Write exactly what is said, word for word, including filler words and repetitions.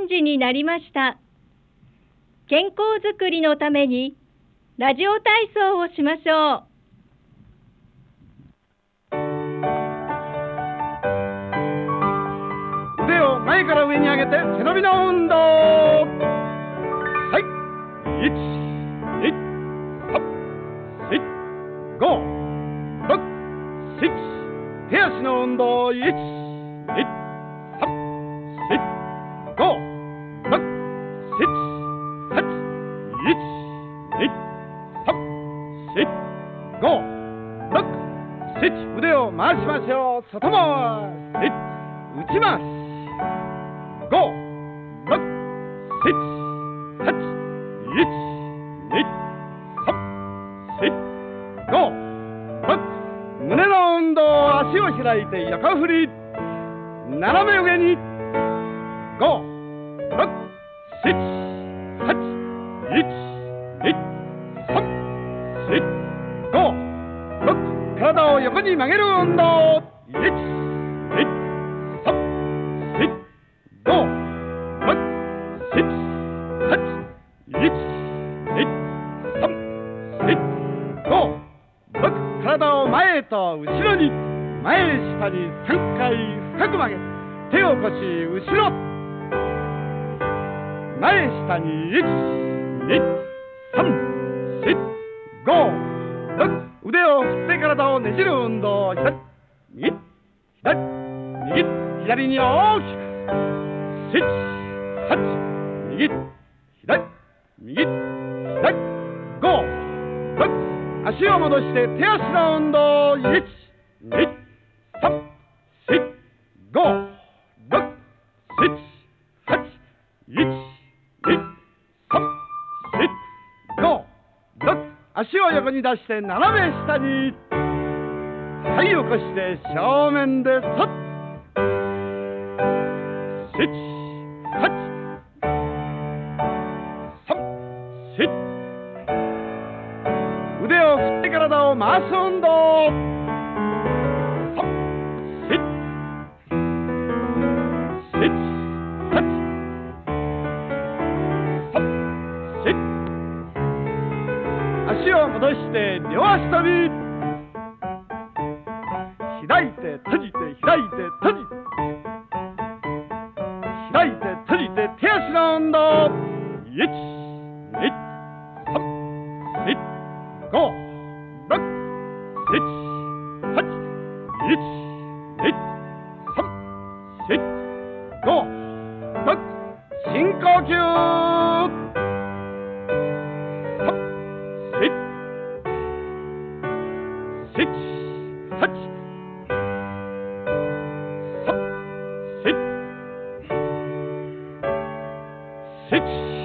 さんじになりました。健康づくりのためにラジオ体操をしましょう。 腕を前から上に上げて背伸びの運動。はい、いち、に、さん、よん、ご、ろく、なな、手足の運動。いち、に、さん、よん、ご、ろく、なな、はち、いち、に、さん、よん、ご、ろく、なな、腕を回しましょう。外回し、内回し。ご、ろく、なな、はち、いち、に、さん、よん、ご、ろく。胸の運動。足を開いて横振り。斜め上に。ご、ろく、なな、はち、いち、に、さん、よん、ご、ろく。体を横に曲げる運動。いち、に、さん、よん、ご、ろく、なな、はち、いち、に、さん、よん、ご、ろく。体を前へと後ろに。前下にさんかい深く曲げ、手を腰後ろ。前下にいち、に、さん、よん、ご、ろく。腕を振って体をねじる運動。左、右、左、右、左に大きく。なな、はち、右、左、右、左、ご、ろく。足を戻して手足の運動。いち、に、さん、よん、ご、ろく、なな、はち、いち、に、さん、よん、ご、ろく。足を横に出して斜め下に。はい、起こして正面でそっ。なな、はち、さん、よん。腕を振って体を回す運動。さん、よん、なな、はち、さん、よん。足を戻して両足跳び。開いて閉じて開いて閉じて開いて閉じて手足の運動。いち、に、さん、よん、ご、ろく、なな、はち、いち、に、さん、よん、ご、ろく。深呼吸。さん、よん、なな、はち、さん、よん、なな、